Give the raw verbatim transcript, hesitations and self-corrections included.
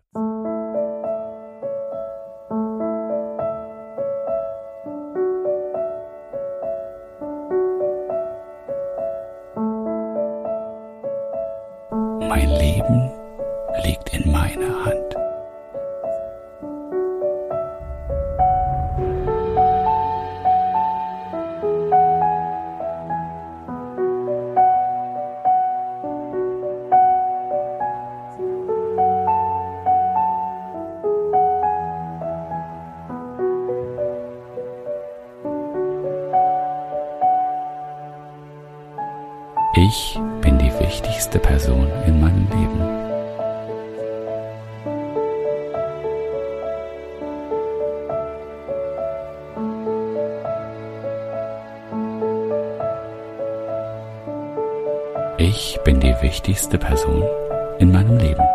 Mein Leben liegt in meiner Hand. Ich bin die wichtigste Person in meinem Leben. Ich bin die wichtigste Person in meinem Leben.